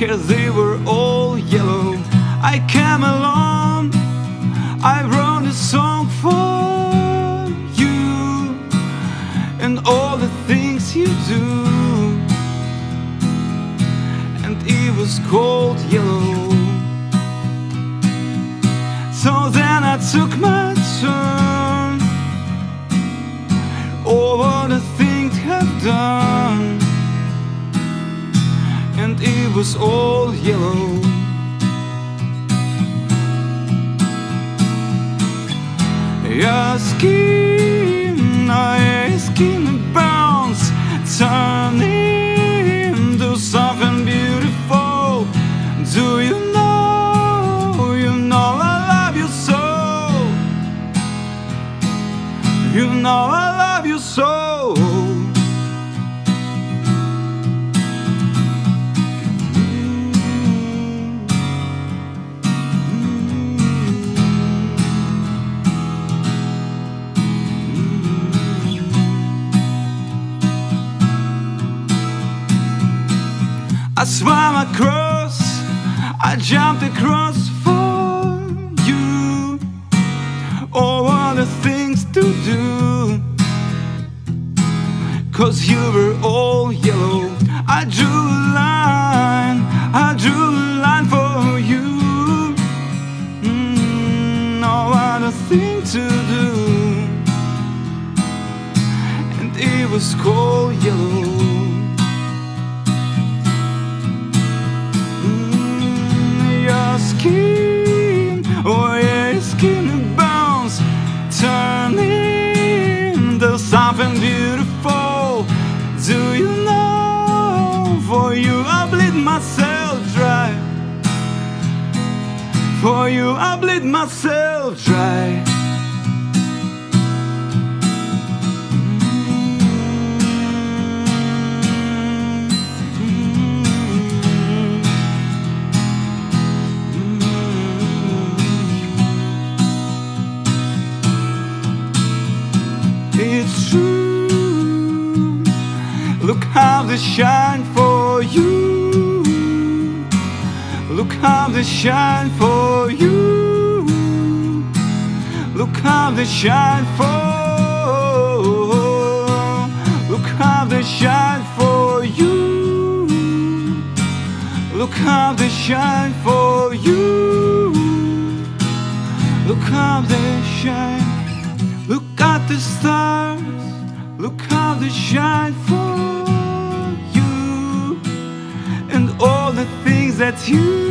'cause they were all yellow. I came along, I wrote a song for you and all the things you do, and it was called Yellow. So then I took my turn over the things I've done, and it was all yellow. Your skin, oh yeah, your skin bounce, turning into something beautiful. Do you know I love you so? You know I love you so. I swam across, I jumped across for you. Oh, what the things to do, 'cause you were all yellow. I drew a line, I drew a line for you. Oh, what a thing to do, and it was called Yellow. Skin, oh yeah, your skin bounce, turning into something beautiful. Do you know, for you I bleed myself dry. For you I bleed myself dry. It's true, look how they shine for you. Look how they shine for you. Look how they shine for. Look how they shine for you. Look how they shine for you. Look how they shine. Look at the stars, look how they shine for you, and all the things that you